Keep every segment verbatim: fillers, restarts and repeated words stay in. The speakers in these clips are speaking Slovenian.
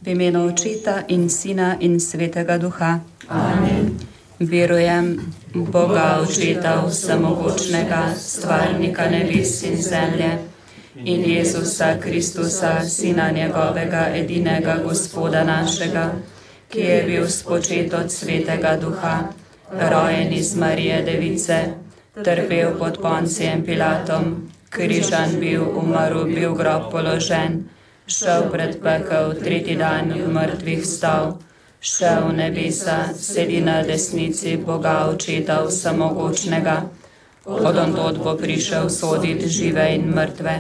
V imenu Očeta in Sina in Svetega Duha. Amen. Verujem Boga Očeta Vsemogočnega, stvarnika nebes in zemlje, in Jezusa Kristusa, Sina njegovega, edinega Gospoda našega, ki je bil spočet od Svetega Duha, rojen iz Marije Device, trpel pod Poncijem Pilatom, križan bil, umrl, bil v grob položen, šel pred pekel, tretji dan v mrtvih vstal, šel v nebesa, sedi na desnici Boga Očeta Vsemogočnega, odondod bo prišel soditi žive in mrtve.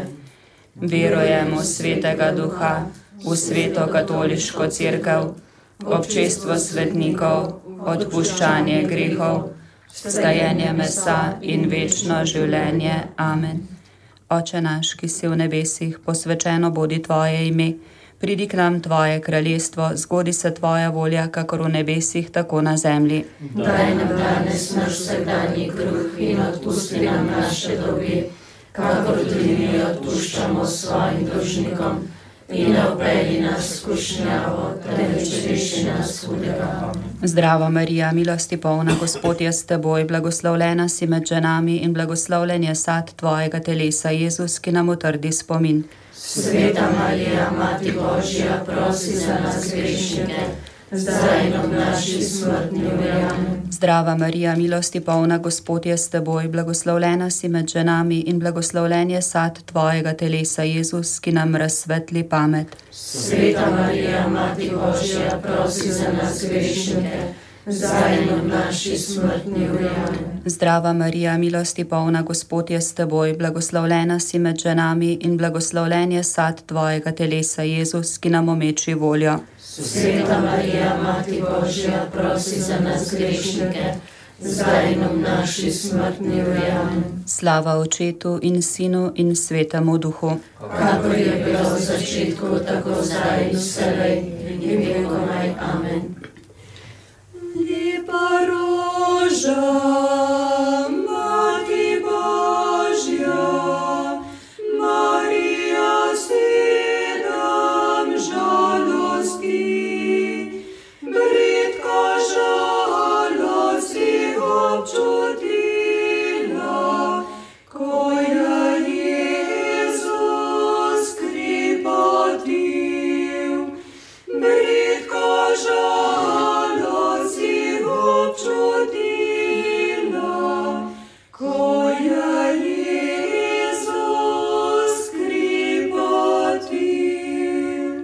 Verujem v Svetega Duha, v Sveto katoliško cerkev, občestvo svetnikov, odpuščanje grehov, vstajenje mesa in večno življenje. Amen. Oče naš, ki si v nebesih, posvečeno bodi tvoje ime, pridi k nam tvoje kraljestvo, zgodi se tvoja volja, kakor v nebesih, tako na zemlji. Daj nam danes naš vsakdanji kruh in odpusti nam naše dolge, kakor tudi mi odpuščamo svojim dolžnikom, in ne vpelji nas v skušnjavo, temveč reši nas hudega. Zdrava Marija, milosti polna, Gospod je s teboj, blagoslovljena si med ženami in blagoslovljen je sad tvojega telesa, Jezus, ki nam utrdi spomin. Sveta Marija, Mati Božja, prosi za nas grešnike, zdaj in ob naši smrtni uri. Amen. Zdrava Marija, milosti polna, Gospod je s teboj, blagoslovljena si med ženami in blagoslovljen je sad tvojega telesa, Jezus, ki nam razsvetli pamet. Sveta Marija, Mati Božja, prosi za nas grešnike, zdaj in ob naši smrtni uri. Amen. Zdrava Marija, milosti polna, Gospod je s teboj, blagoslovljena si med ženami in blagoslovljen je sad tvojega telesa, Jezus, ki nam omeči voljo. Sveta Marija, Mati Božja, prosi za nas grešnike, zdaj in ob naši smrtni uri. Amen. Slava Očetu in Sinu in Svetemu Duhu. Kakor je bilo v začetku, tako zdaj in vselej in vekomaj. Amen. Lepa roža, Mati Božja, Marija sedem žalosti, bridko žalost si občutila, ko je Jezus kripotil. Bridko žalost si občutila, ko je Jezus kripotil.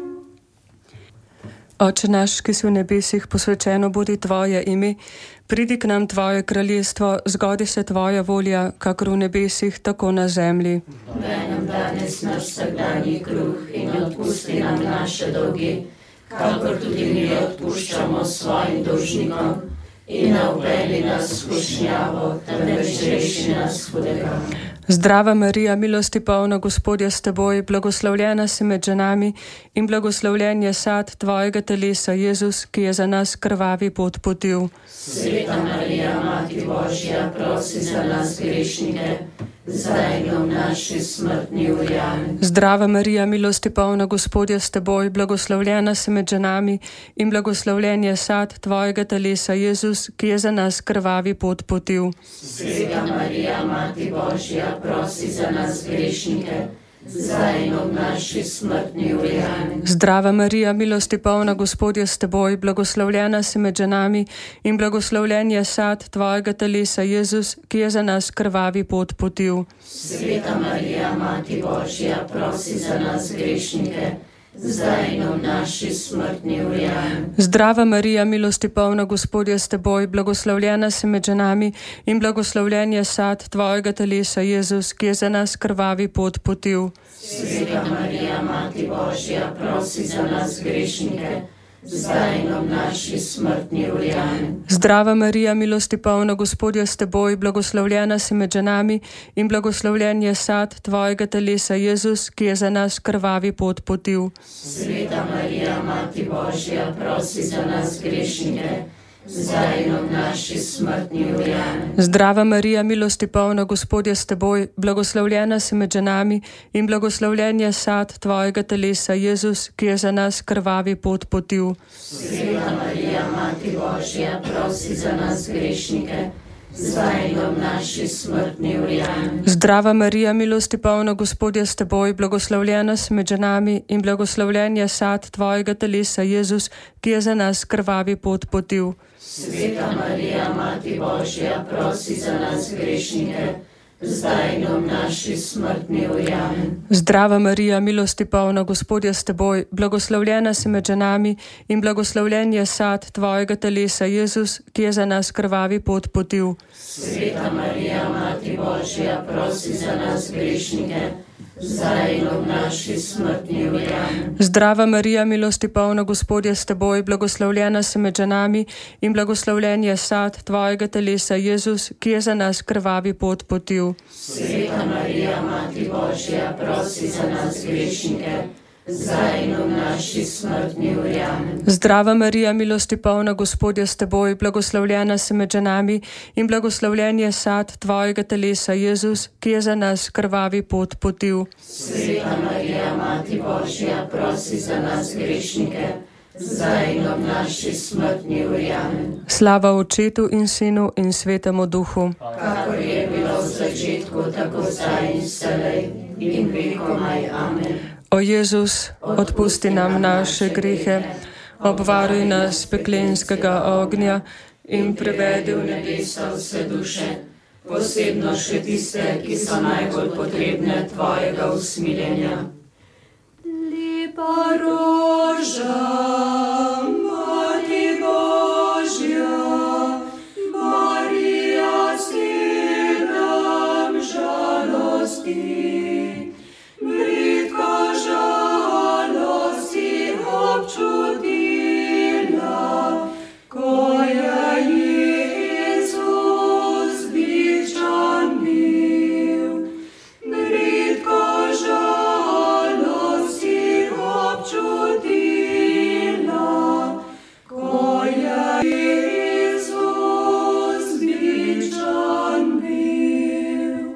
Oče naš, ki si v nebesih, posvečeno bodi tvoje ime, pridi k nam tvoje kraljestvo, zgodi se tvoja volja, kakor v nebesih, tako na zemlji. Daj nam danes naš vsakdanji kruh in odpusti nam naše dolge, kakor tudi mi odpuščamo svojim dolžnikom, in ne vpelji nas v skušnjavo, temveč reši nas hudega. Zdrava Marija, milosti polna, Gospod je s teboj, blagoslovljena si med ženami in blagoslovljen je sad tvojega telesa, Jezus, ki je za nas krvavi pot potil. Sveta Marija, Mati Božja, prosi za nas grešnike, zdaj in v naši smrtni uri. Amen. Zdrava Marija, milosti polna, Gospod je s teboj, blagoslovljena si med ženami in blagoslovljen je sad tvojega telesa, Jezus, ki je za nas krvavi pot potil. Sveta Marija, Mati Božja, prosi za nas grešnike, zdaj in ob naši smrtni uri. Amen. Zdrava Marija, milosti polna, Gospod je s teboj, blagoslovljena si med ženami in blagoslovljen je sad tvojega telesa, Jezus, ki je za nas krvavi pot potil. Sveta Marija, Mati Božja, prosi za nas grešnike, zdaj in ob naši smrtni uri. Amen. Zdrava Marija, milosti polna, Gospod je s teboj, blagoslovljena si med ženami in blagoslovljen je sad tvojega telesa, Jezus, ki je za nas krvavi pot potil. Sveta Marija, Mati Božja, prosi za nas grešnike, zdaj in ob naši smrtni uri. Amen. Zdrava Marija, milosti polna, Gospod je s teboj, blagoslovljena si med ženami in blagoslovljen je sad tvojega telesa, Jezus, ki je za nas krvavi pot potil. Sveta Marija, Mati Božja, prosi za nas grešnike, zdaj in ob naši smrtni uri. Amen. Zdrava Marija, milosti polna, Gospod je s teboj, blagoslovljena si med ženami in blagoslovljen je sad tvojega telesa, Jezus, ki je za nas krvavi pot potil. Sveta Marija, Mati Božja, prosi za nas grešnike, zdaj in ob naši smrtni uri. Amen. Zdrava Marija, milosti polna, Gospod je s teboj, blagoslovljena si med ženami in blagoslovljen je sad tvojega telesa, Jezus, ki je za nas krvavi pot potil. Sveta Marija, Mati Božja, prosi za nas grešnike, zdaj in ob naši smrtni uri. Amen. Zdrava Marija, milosti polna, Gospod je s teboj, blagoslovljena si med ženami in blagoslovljen je sad tvojega telesa, Jezus, ki je za nas krvavi pot potil. Sveta Marija, Mati Božja, prosi za nas grešnike, zdaj in ob naši smrtni uri. Amen. Zdrava Marija, milosti polna, Gospod je s teboj, blagoslovljena si med ženami in blagoslovljen je sad tvojega telesa, Jezus, ki je za nas krvavi pot potil. Sveta Marija, Mati Božja, prosi za nas grešnike, zdaj in ob naši smrtni uri. Amen. Zdrava Marija, milosti polna, Gospod je s teboj, blagoslovljena si med ženami in blagoslovljen je sad tvojega telesa, Jezus, ki je za nas krvavi pot potil. Sveta Marija, Mati Božja, prosi za nas grešnike, zdaj in ob naši smrtni uri. Amen. Slava Očetu in Sinu in Svetemu Duhu. Kakor je bilo v začetku, tako zdaj in vselej in vekomaj. Amen. O Jezus, odpusti nam naše grehe, obvaruj nas peklenskega ognja in privedi v nebesa vse duše, posebno še tiste, ki so najbolj potrebne tvojega usmiljenja. Lepa roža, Mati Božja, Marija, si nam žalosti. Bridko žalosti občutila, ko je Jezus bičan bil. Bridko žalosti občutila, ko je Jezus bičan bil.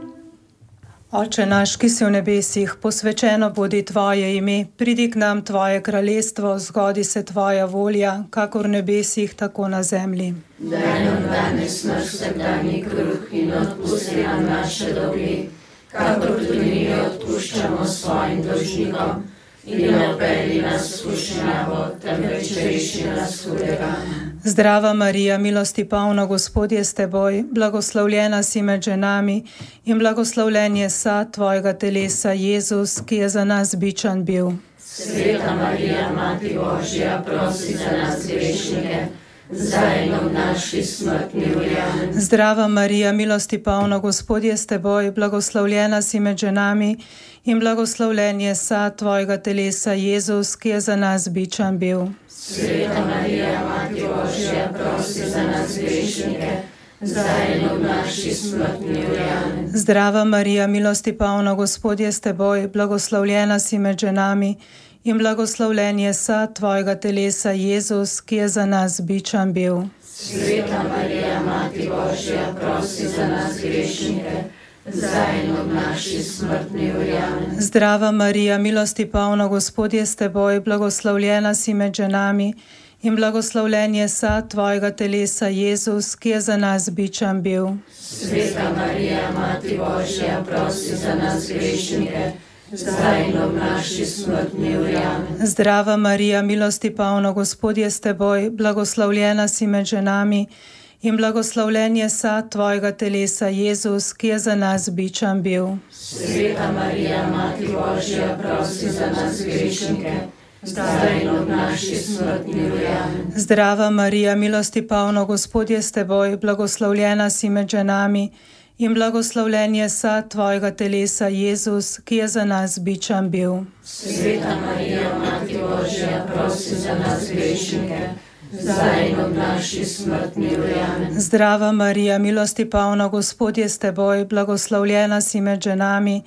Oče naš, ki si v nebesih, posvečeno bodi tvoje ime, pridi k nam tvoje kraljestvo, zgodi se tvoja volja, kakor v nebesih, tako na zemlji. Daj nam danes naš vsakdanji kruh in odpusti nam naše dolge, kakor tudi mi odpuščamo svojim dolžnikom, in ne vpelji nas v skušnjavo, temveč reši nas hudega. Zdrava Marija, milosti polna, Gospod je s teboj, blagoslovljena si med ženami in blagoslovljen je sad tvojega telesa, Jezus, ki je za nas bičan bil. Sveta Marija, Mati Božja, prosi za nas grešnike, zdaj in ob naši smrtni uri. Amen. Zdrava Marija, milosti polna, Gospod je s teboj, blagoslovljena si med ženami in blagoslovljen je sad tvojega telesa, Jezus, ki je za nas bičan bil. Sveta Marija, Mati Božja, prosi za nas grešnike, zdaj in ob naši smrtni uri. Amen. Zdrava Marija, milosti polna, Gospod je s teboj, blagoslovljena si med ženami in blagoslovljen je sad tvojega telesa, Jezus, ki je za nas bičan bil. Sveta Marija, Mati Božja, prosi za nas grešnike, zdaj in ob naši smrtni uri. Amen. Zdrava Marija, milosti polna, Gospod je s teboj, blagoslovljena si med ženami in blagoslovljen je sad tvojega telesa, Jezus, ki je za nas bičan bil. Sveta Marija, Mati Božja, prosi za nas grešnike, zdaj in ob naši smrtni uri. Amen. Zdrava Marija, milosti polna, Gospod je s teboj, blagoslovljena si med ženami in blagoslovljen je sad tvojega telesa, Jezus, ki je za nas bičan bil. Sveta Marija, Mati Božja, prosi za nas grešnike, zdaj in ob naši smrtni uri. Amen. Zdrava Marija, milosti polna, Gospod je s teboj, blagoslovljena si med ženami in blagoslovljen je sad tvojega telesa, Jezus, ki je za nas bičan bil. Sveta Marija, Mati Božja, prosi za nas grešnike, zdaj in ob naši smrtni uri. Amen. Zdrava Marija, milosti polna, Gospod je s teboj, blagoslovljena si med ženami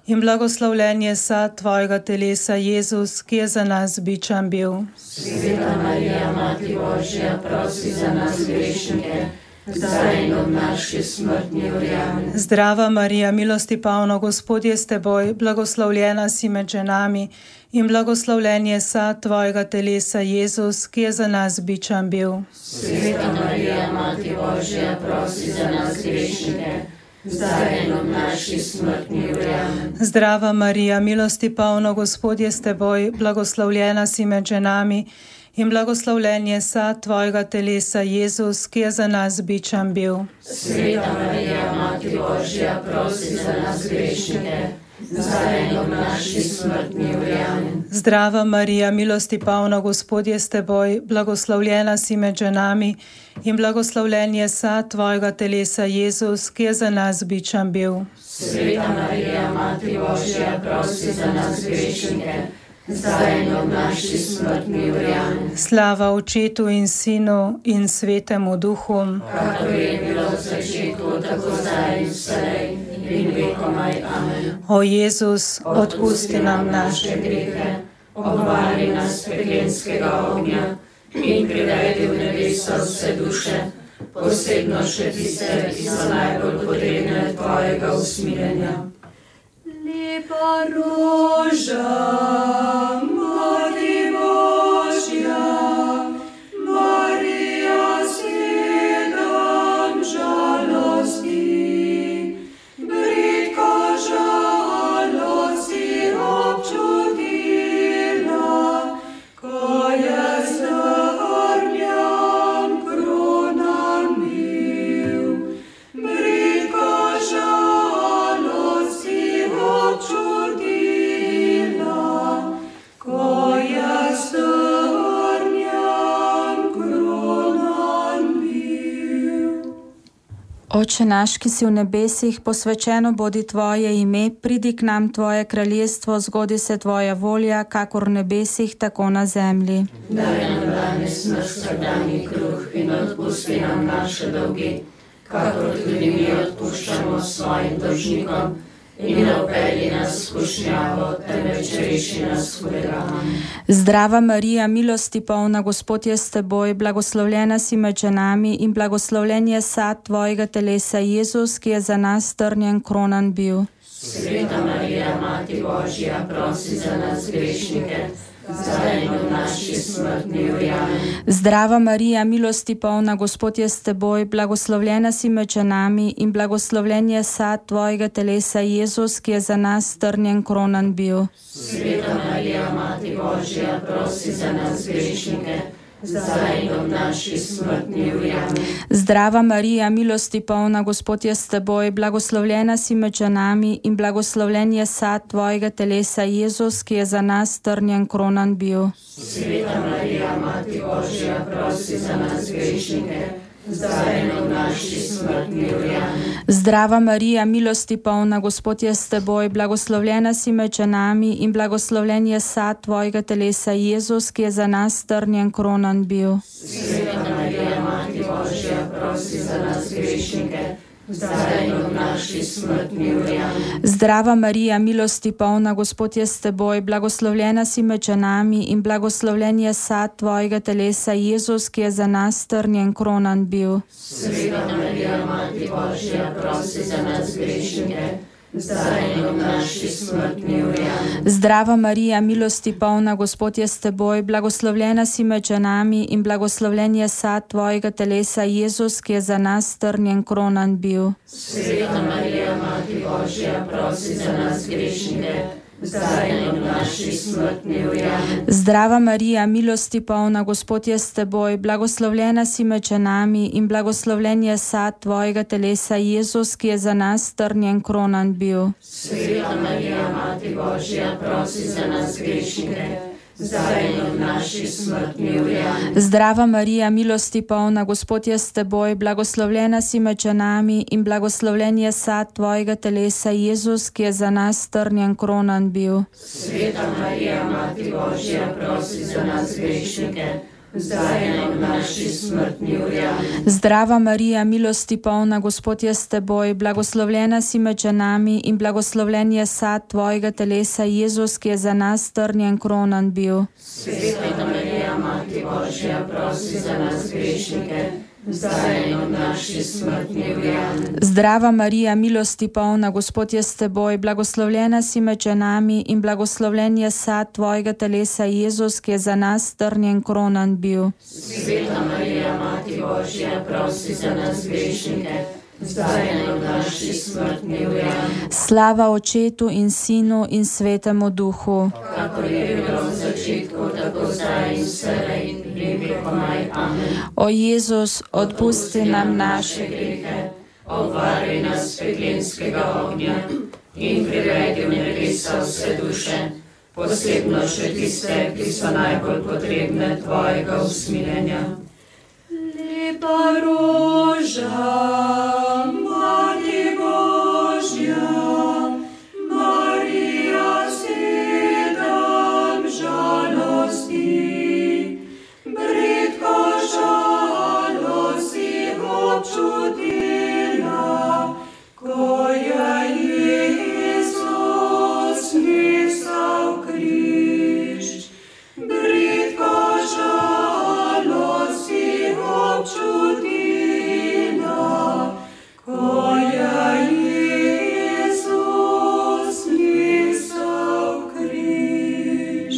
in blagoslovljen je sad tvojega telesa, Jezus, ki je za nas bičan bil. Sveta Marija, Mati Božja, prosi za nas grešnike, zdaj in ob naši smrtni uri. Amen. Zdrava Marija, milosti polna, Gospod je s teboj, blagoslovljena si med ženami in blagoslovljen je sad tvojega telesa, Jezus, ki je za nas bičan bil. Sveta Marija, Mati Božja, prosi za nas grešnike, zdaj in ob naši smrtni uri. Amen. Zdrava Marija, milosti polna, Gospod je s teboj, blagoslovljena si med ženami in blagoslovljen je sad tvojega telesa, Jezus, ki je za nas bičan bil. Sveta Marija, Mati Božja, prosi za nas grešnike, zdaj in ob naši smrtni uri. Amen. Zdrava Marija, milosti polna, Gospod je s teboj, blagoslovljena si med ženami in blagoslovljen je sad tvojega telesa, Jezus, ki je za nas bičan bil. Sveta Marija, Mati Božja, prosi za nas grešnike, zdaj in ob naši smrtni uri. Amen. Slava Očetu in Sinu in Svetemu Duhu, kakor je bilo v začetku, tako zdaj in vselej in vekomaj. Amen. O Jezus, odpusti nam naše grehe, obvari nas peklenskega ognja in privedi v nebeso vse duše, posebno še tiste, ki so najbolj potrebne tvojega usmiljenja. Lepa roža, Mati Božja, Marija sedem žalosti, bridko žalosti občutila, ko je z ognjem kronan bil. Bridko žalosti občutila, ko je z ognjem kronan bil. Oče naš, ki si v nebesih, posvečeno bodi tvoje ime, pridi k nam tvoje kraljestvo, zgodi se tvoja volja, kakor v nebesih, tako na zemlji. Daj nam danes naš vsakdanji kruh in odpusti nam naše dolge, kakor tudi mi odpuščamo svojim dolžnikom. In ne vpelji nas v skušnjavo, temveč reši nas hudega. Amen. Zdrava Marija, milosti polna, Gospod je s teboj, blagoslovljena si med ženami in blagoslovljen je sad tvojega telesa, Jezus, ki je za nas trnjen kronan bil. Sveta Marija, Mati Božja, prosi za nas grešnike, zdaj in v naši smrtni uri. Amen. Zdrava Marija, milosti polna, Gospod je s teboj, blagoslovljena si med ženami in blagoslovljen je sad tvojega telesa, Jezus, ki je za nas trnjen kronan bil. Sveta Marija, Mati Božja, prosi za nas grešnike, zdaj in v naši smrtni uri. Amen. Zdrava Marija, milosti polna, Gospod je s teboj, blagoslovljena si med ženami in blagoslovljen je sad tvojega telesa, Jezus, ki je za nas trnjen kronan bil. Sveta Marija, Mati Božja, prosi za nas grešnike, zdaj in v naši smrtni uri. Amen. Zdrava Marija, milosti polna, Gospod je s teboj, blagoslovljena si med ženami in blagoslovljen je sad tvojega telesa, Jezus, ki je za nas trnjen kronan bil. Sveta Marija, Mati Božja, prosi za nas grešnike, zdaj in v naši smrtni uri. Amen. Zdrava Marija, milosti polna, Gospod je s teboj, blagoslovljena si med ženami in blagoslovljen je sad tvojega telesa, Jezus, ki je za nas trnjen kronan bil. Sveta Marija, Mati Božja, prosi za nas grešnike, zdaj in v naši smrtni uri. Amen. Zdrava Marija, milosti polna, Gospod je s teboj, blagoslovljena si med ženami in blagoslovljen je sad tvojega telesa, Jezus, ki je za nas trnjen kronan bil. Sveta Marija, Mati Božja, prosi za nas grešnike, zdaj in v naši smrtni uri. Amen. Zdrava Marija, milosti polna, Gospod je s teboj, blagoslovljena si med ženami in blagoslovljen je sad tvojega telesa, Jezus, ki je za nas trnjen kronan bil. Sveta Marija, Mati Božja, prosi za nas grešnike, zdaj in v naši smrtni uri. Amen. Zdrava Marija, milosti polna, Gospod je s teboj, blagoslovljena si med ženami in blagoslovljen je sad tvojega telesa, Jezus, ki je za nas trnjen kronan bil. Sveta Marija, Mati Božja, prosi za nas grešnike, zdaj in ob naši smrtni uri. Amen. Zdrava Marija, milosti polna, Gospod je s teboj, blagoslovljena si med ženami in blagoslovljen je sad tvojega telesa, Jezus, ki je za nas trnjen kronan bil. Sveta Marija, Mati Božja, prosi za nas grešnike, zdaj in ob naši smrtni uri. Amen. Zdrava Marija, milosti polna, Gospod je s teboj, blagoslovljena si med ženami in blagoslovljen je sad tvojega telesa, Jezus, ki je za nas trnjen kronan bil. Sveta Marija, Mati Božja, prosi za nas grešnike, zdaj in ob naši smrtni uri. Amen. Slava Očetu in Sinu in Svetemu Duhu. Kakor je bilo v začetku, tako zdaj in vselej in vekomaj. Amen. O Jezus, odpusti nam naše grehe, obvaruj nas peklenskega ognja in privedi v nebesa vse duše, posebno še tiste, ki so najbolj potrebne tvojega usmiljenja. Lepa roža, Mati Božja, Marija, sedem žalosti, bridko žalosti občutila, ko je Jezus nesel križ. Bridko žalosti občutila, ko je Jezus nesel križ.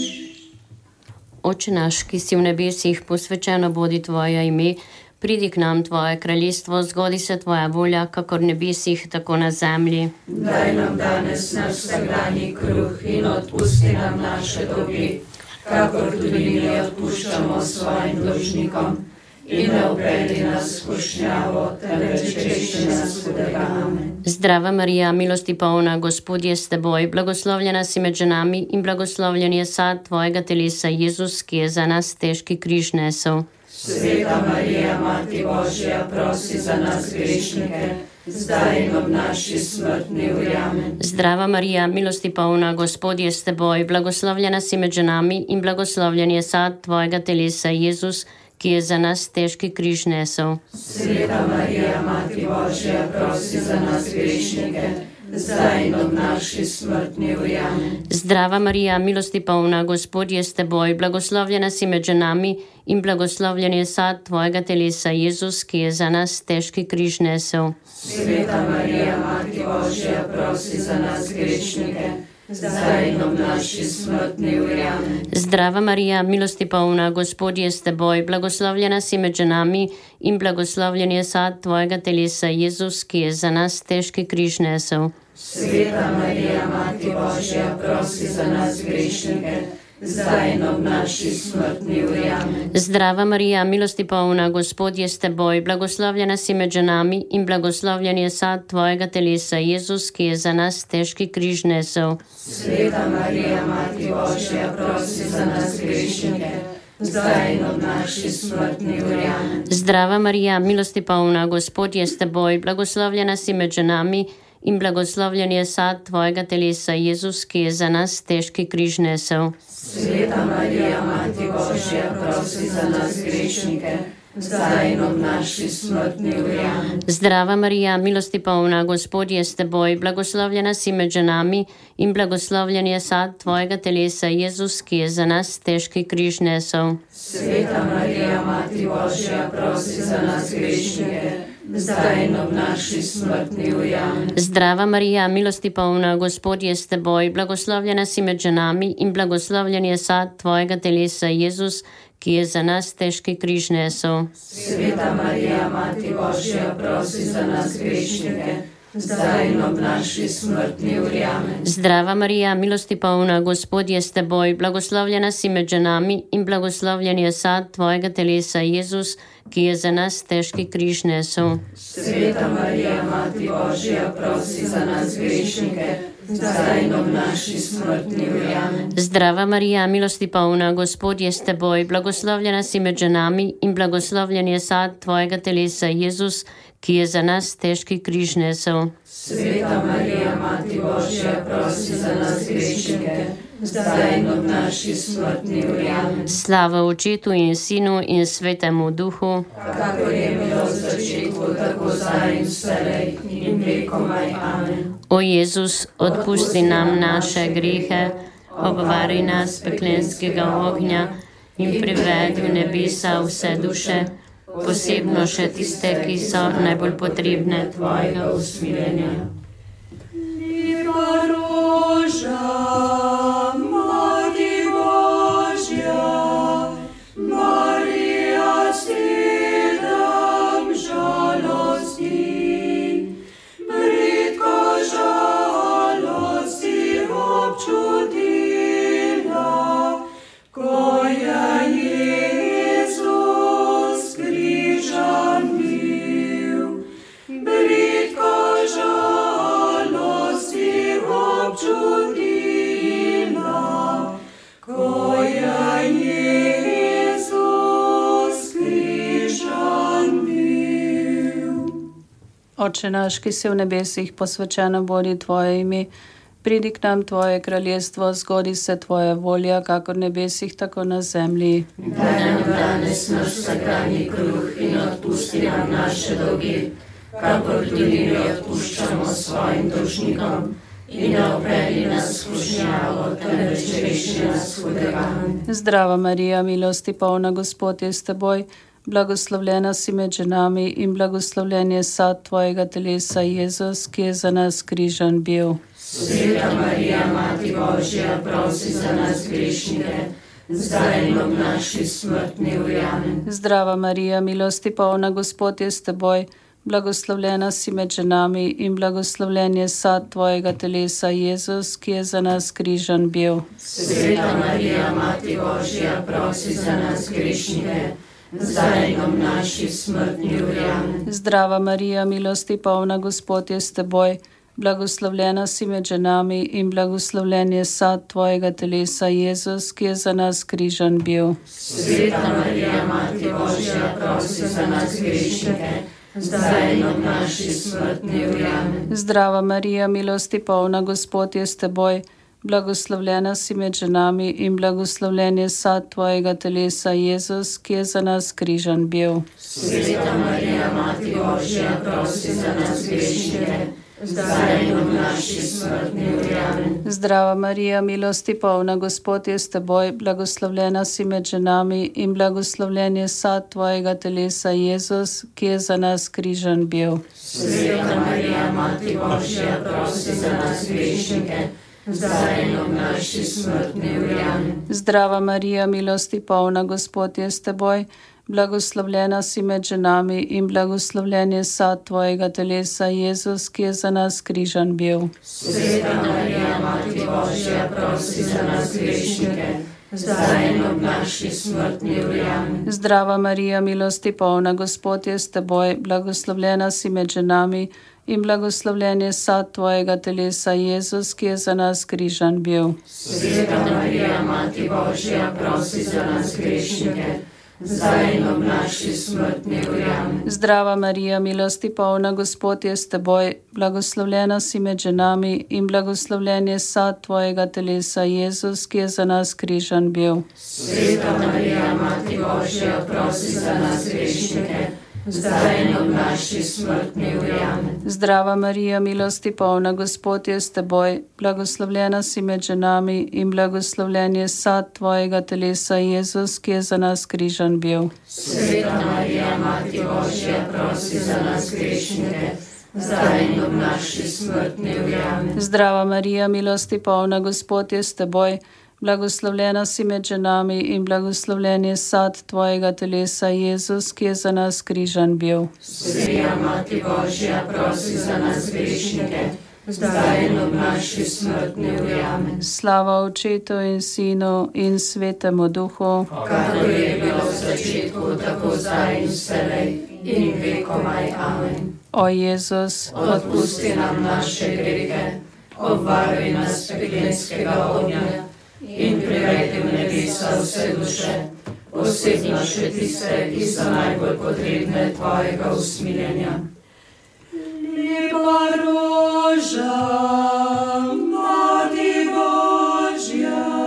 Oče naš, ki si v nebesih, posvečeno bodi tvoje ime, pridi k nam tvoje kraljestvo, zgodi se tvoja volja, kakor v nebesih, tako na zemlji. Daj nam danes naš vsakdanji kruh in odpusti nam naše dolge, kakor tudi mi odpuščamo svojim dolžnikom. In ne uvedi nas v skušnjavo, temveč reši nas hudega. Amen. Zdrava Marija, milosti polna, Gospod je s teboj, blagoslovljena si med ženami in blagoslovljen je sad tvojega telesa, Jezus, ki je za nas težki križ nesel. Sveta Marija, Mati Božja, prosi za nas grešnike, zdaj in ob naši smrtni uri. Amen. Zdrava Marija, milosti polna, Gospod je s teboj, blagoslovljena si med ženami in blagoslovljen je sad tvojega telesa, Jezus, ki je za nas težki križ nesel. Sveta Marija, Mati Božja, prosi za nas grešnike, zdaj in ob naši smrtni uri. Amen. Zdrava Marija, milosti polna, Gospod je s teboj, blagoslovljena si med ženami in blagoslovljen je sad tvojega telesa, Jezus, ki je za nas težki križ nesel. Sveta Marija, Mati Božja, prosi za nas grešnike, zdaj in ob naši smrtni uri. Amen. Zdrava Marija, milosti polna, Gospod je s teboj, blagoslovljena si med ženami in blagoslovljen je sad tvojega telesa, Jezus, ki je za nas težki križ nesel. Sveta Marija, Mati Božja, prosi za nas grešnike, zdaj in ob naši smrtni uri. Amen. Zdrava Marija, milosti polna, Gospod je s teboj, blagoslovljena si med ženami in blagoslovljen je sad tvojega telesa, Jezus, ki je za nas težki križ nesel. Sveta Marija, Mati Božja, prosi za nas grešnike, zdaj in ob naši smrtni uri. Amen. Zdrava Marija, milosti polna, Gospod je s teboj, blagoslovljena si med ženami in blagoslovljen je sad tvojega telesa, Jezus, ki je za nas težki križ nesel. Sveta Marija, Mati Božja, prosi za nas grešnike, zdaj in ob naši smrtni uri. Amen. Zdrava Marija, milosti polna, Gospod je s teboj, blagoslovljena si med ženami in blagoslovljen je sad tvojega telesa, Jezus, ki je za nas težki križ nesel. Sveta Marija, Mati Božja, prosi za nas grešnike, zdaj in ob naši smrtni uri. Amen. Zdrava Marija, milosti polna, Gospod je s teboj, blagoslovljena si med ženami in blagoslovljen je sad tvojega telesa, Jezus, ki je za nas težki križ nesel. Sveta Marija, Mati Božja, prosi za nas grešnike, zdaj in ob naši smrtni uri. Amen. Zdrava Marija, milosti polna, Gospod je s teboj, blagoslovljena si med ženami in blagoslovljen je sad tvojega telesa, Jezus, ki je za nas težki križ nesel. Sveta Marija, Mati Božja, prosi za nas grešnike, zdaj in ob naši smrtni uri. Amen. Zdrava Marija, milosti polna, Gospod je s teboj, blagoslovljena si med ženami in blagoslovljen je sad tvojega telesa, Jezus, ki je za nas težki križ nesel. Sveta Marija, Mati Božja, prosi za nas grešnike, zdaj in ob naši smrtni uri. Amen. Slava Očetu in Sinu in Svetemu Duhu, Kakor je bilo v začetku, tako zdaj in vselej in vekomaj. Amen. o Jezus, odpusti nam naše grehe, obvari nas peklenskega ognja in privedi v nebesa vse duše, posebno še tiste, ki so najbolj potrebne tvojega usmiljenja. Lepa roža, Mati Božja, Marija sedem žalosti, bridko žalosti občutila, ko je Jezus križan bil. Bridko žalosti občutila, ko je Jezus križan bil. Oče naš, ki si v nebesih, posvečeno bodi tvoje ime. Pridi k nam tvoje kraljestvo, zgodi se tvoja volja, kakor v nebesih, tako na zemlji. Daj nam danes naš vsakdanji kruh in odpusti nam naše dolge, kakor tudi mi odpuščamo svojim dolžnikom. In ne vpelji nas v skušnjavo, temveč reši nas hudega. Zdrava Marija, milosti polna, Gospod je s teboj, blagoslovljena si med ženami in blagoslovljen je sad tvojega telesa, Jezus, ki je za nas križan bil. Sveta Marija, Mati Božja, prosi za nas grešnike, zdaj in ob naši smrtni uri. Amen. Zdrava Marija, milosti polna, Gospod je s teboj, blagoslovljena si med ženami in blagoslovljen je sad tvojega telesa, Jezus, ki je za nas križan bil. Sveta Marija, Mati Božja, prosi za nas grešnike, zdaj in ob naši smrtni uri. Amen. Zdrava Marija, milosti polna, Gospod je s teboj, blagoslovljena si med ženami in blagoslovljen je sad tvojega telesa, Jezus, ki je za nas križan bil. Sveta Marija, Mati Božja, prosi za nas grešnike, zdaj in ob naši smrtni uri. Amen. Zdrava Marija, milosti polna, Gospod je s teboj, blagoslovljena si med ženami in blagoslovljen je sad tvojega telesa, Jezus, ki je za nas križan bil. Sveta Marija, Mati Božja, prosi za nas grešnike, zdaj in ob naši smrtni uri. Amen. Zdrava Marija, milosti polna, Gospod je s teboj, blagoslovljena si med ženami in blagoslovljen je sad tvojega telesa, Jezus, ki je za nas križan bil. Sveta Marija, Mati Božja, prosi za nas grešnike, zdaj in ob naši smrtni uri. Amen. Zdrava Marija, milosti polna, Gospod je s teboj, blagoslovljena si med ženami in blagoslovljen je sad tvojega telesa, Jezus, ki je za nas križan bil. Sveta Marija, Mati Božja, prosi za nas grešnike, zdaj in ob naši smrtni uri. Amen. Zdrava Marija, milosti polna, Gospod je s teboj, blagoslovljena si med ženami in blagoslovljen je sad tvojega telesa, Jezus, ki je za nas križan bil. Sveta Marija, Mati Božja, prosi za nas grešnike, zdaj in ob naši smrtni uri. Amen. Zdrava Marija, milosti polna, Gospod je s teboj, blagoslovljena si med ženami in blagoslovljen je sad tvojega telesa, Jezus, ki je za nas križan bil. Sveta Marija, Mati Božja, prosi za nas grešnike, zdaj in ob naši smrtni uri. Amen. Zdrava Marija, milosti polna, Gospod je s teboj, blagoslovljena si med ženami in blagoslovljen je sad tvojega telesa, Jezus, ki je za nas križan bil. Sveta Marija, Mati Božja, prosi za nas grešnike, zdaj in ob naši smrtni uri. Amen. Zdrava Marija, milosti polna, Gospod je s teboj, blagoslovljena si med ženami in blagoslovljen je sad tvojega telesa, Jezus, ki je za nas križan bil. Sveta Mati Božja, prosi za nas grešnike, zdaj in ob naši smrtni uri. Amen. Slava Očetu in Sinu in Svetemu Duhu, kakor je bilo v začetku, tako zdaj in vselej in vekomaj. Amen. O Jezus, odpusti nam naše grehe, obvaruj nas peklenskega ognja in privedi v nebesa vse duše, posebno še tiste, ki so najbolj potrebne tvojega usmiljenja. Lepa roža, Mati Božja,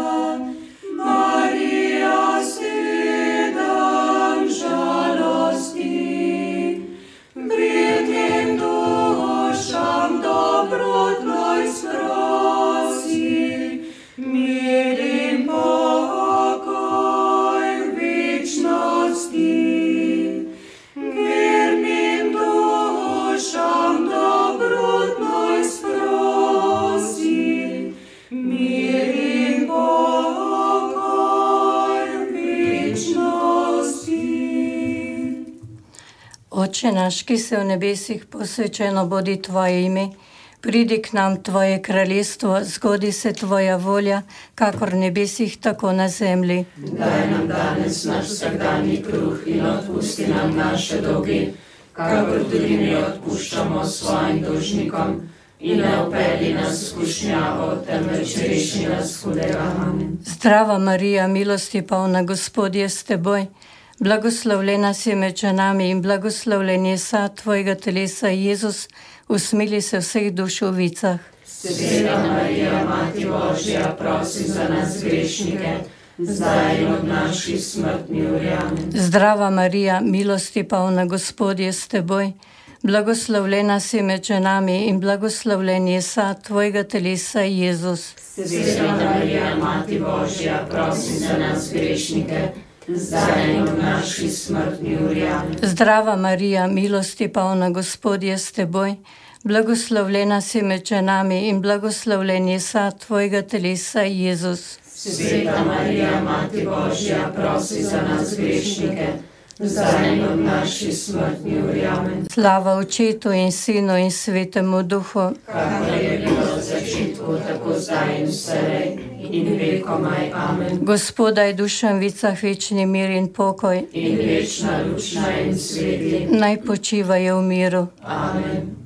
Oče naš, ki si v nebesih, posvečeno bodi tvoje ime, pridi k nam tvoje kraljestvo, zgodi se tvoja volja, kakor v nebesih, tako na zemlji. Daj nam danes naš vsakdanji kruh in odpusti nam naše dolge, kakor tudi mi odpuščamo svojim dolžnikom. In ne vpelji nas v skušnjavo, temveč reši nas hudega. Amen. Zdrava Marija, milosti polna, Gospod je s teboj. Blagoslovljena si med ženami in blagoslovljen je sad tvojega telesa, Jezus, usmili se vseh duš v vicah. Sveta Marija, Mati Božja, prosi za nas grešnike, zdaj in od naši smrtni uri. Amen. Zdrava Marija, milosti polna, Gospod je s teboj. Blagoslovljena si med ženami in blagoslovljen je sad tvojega telesa, Jezus. Sveta Marija, Mati Božja, prosi za nas grešnike, zdaj in v naši smrtni uri. Amen. Zdrava Marija, milosti polna, Gospod je s teboj. Blagoslovljena si med ženami in blagoslovljen je sad tvojega telesa, Jezus. Sveta Marija, Mati Božja, prosi za nas grešnike, zdaj in v naši smrtni uri. Amen. Slava Očetu in Sinu in Svetemu Duhu, kakor je bilo v začetku, tako zdaj in vselej in vekomaj. Amen. Gospoda je dušam vicah večni mir in pokoj in večna luč na en sveti. Naj počivajo v miru. Amen.